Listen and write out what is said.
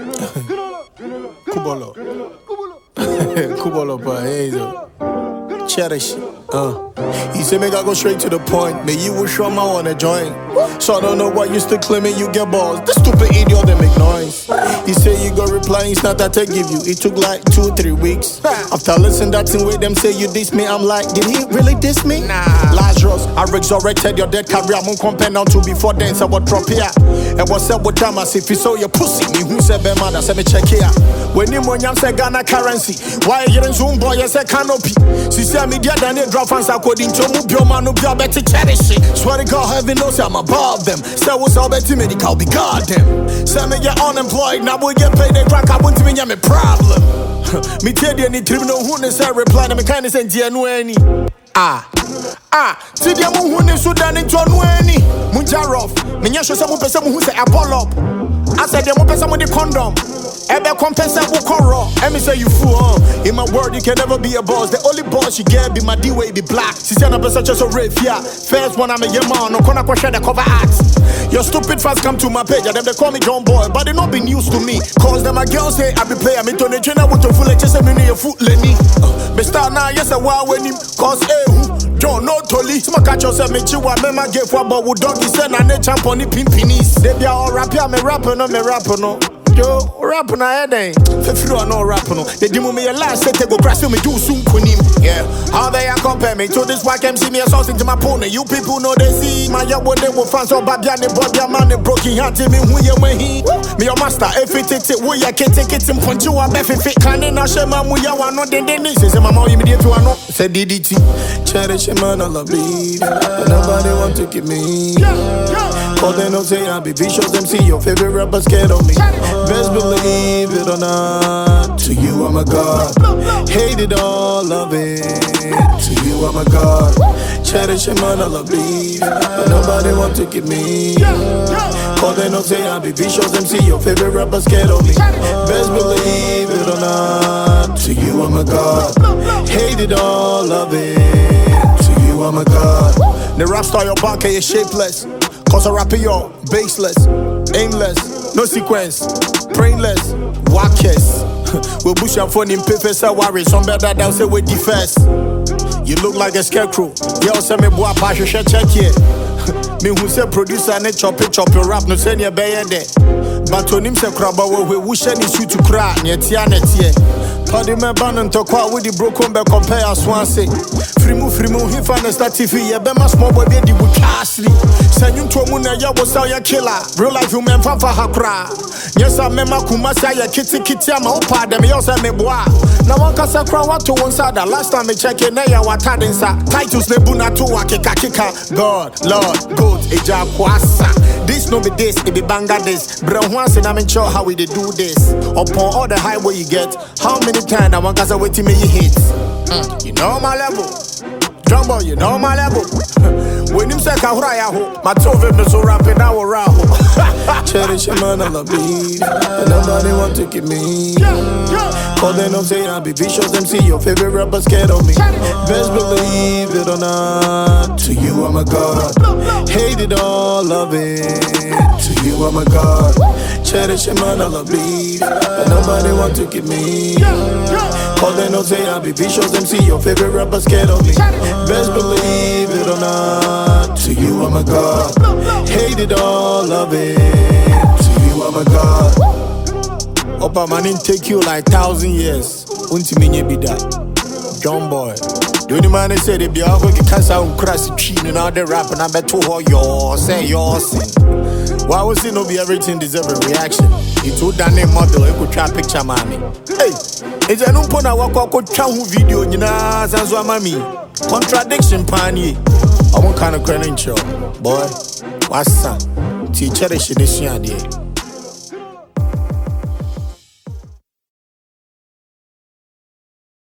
Kubolo. Kubolo pa Hazel. Cherish. He said, make I go straight to the point. May you will show my wanna join. So I don't know why you still claiming you get balls. This stupid idiot that make noise. He said you got reply, it's not that I give you. It took like 2-3 weeks. After listening that thing with them say you diss me, I'm like, did he really diss me? Nah. Lazarus, I resurrected your dead career. I'm compare now to before then, so what drop here. And what's up with them? As if you saw your pussy. Me who said be mad, I said me check here. When you say Ghana currency, why you in Zoom boy, you say canopy. See, say media than they drop fans according to Mubio man, no better cherish it. Swear to God, heaven knows I'm above them. Say what's all better medical, be goddamn. Say me get unemployed, now we get paid, they crack, I won't even have a problem. Me tell you, any tribunal who say reply, me kind of send you any. See the moon who Sudan into any. Munjarov, Minyasho, some person who say Apollo. I said, the person with the condom. Ebe compensate who corro. Let me say you fool, In my word, you can never be a boss. The only boss you get be my D-way, be black. She said, I'm such as a rave, yeah. First one, I'm a young man, no corner question the cover acts. Your stupid fans come to my page, and them they call me John Boy, but they not be news to me. Cause them my girls say, I be player, me to the trainer with a full just a minute, foot lenny. Me start now, yes, a while when him, cause John, no tolly. Smoke at yourself, me chiwa, me ma get for but with doggy send and they champ on the pimpinis. They be all rap, yeah, me rapper, no. Yo, rap na head eh. Fefru no rap no. They demo me a last set go crash me do soon kunim. Yeah. How they compare me to this white MC me a sauce into my pony. You people know they see my young they will fans so babiane body man broken heart me who you when he. Me your master if it we ya can take it in punch you a befe fit can na shema mu ya wa no den say mama immediate to no. Say DDT. Cherish man I love me. Nobody want to give me. Cause they don't say I be vicious MC your favorite rapper scared of me. Best believe it or not, to you I'm a god. Hate it all, love it, to you I'm a god. Cherish him and I love me, but nobody want to give me. Cause they don't say I be vicious MC, your favorite rapper scared of me. Best believe it or not, to you I'm a god. Hate it all, love it, to you I'm a god. The rap star your bank is shapeless. Cause I rap yo, baseless, aimless, no sequence, brainless, wackers. We bush and phone in paper, say worry, some better than say we defense. You look like a scarecrow, yo say me boy passion check here. Me who say producer ne chop your rap, no say near bay there. But on him say crabba we wish any shoot to cry, netia. Party me ban to kwa with the broken back compare as one say. Free move, he find a start TV, yeah, be my small boy, baby, with Cassie. Send you to a moon, ya was our killer. Real life, you man, for Hakra. Yes, I remember Kumasa, ya kitty, I'm a opa, them, yours, and me bois. Now, one casa crown to one side. The last time I check it, now, what had inside. Titus Nebuna to a kika. God, Lord, good, Eja Kwasa. This no be this, it be banga this. Brown once, and I'm in sure how we they do this. Upon all the highway you get, how many times I want casa wait till me hit? You know my level. Jumbo, you know my level. When him say Kahuraya, my two of them so rapping now around. Cherish him and I love me. Nobody want to give me. Cause they don't say I be vicious MC, your favorite rapper scared of me. Best believe it or not, to you I'm a god. Hate it all, love it, to you I'm a god. Cherish him and I love me. Nobody want to give me. Cause they don't say I be vicious MC, your favorite rapper scared of me. Best believe it or not, to you I'm a god. Hate it all, love it, to you I'm a god. Opa man didn't take you like 1,000 years. Unti minye be that. John Boy. The only man they say they be out with cancer and crash chin and all the rap and I bet to her yours, say yours. Why was it no be everything deserve a reaction? He told that name model, he could try picture mommy. Hey, it's a no pona wako chow video, you know, Zanzwa mami. Contradiction, pani. I want kind of credential, boy. What's that? Teacher, she is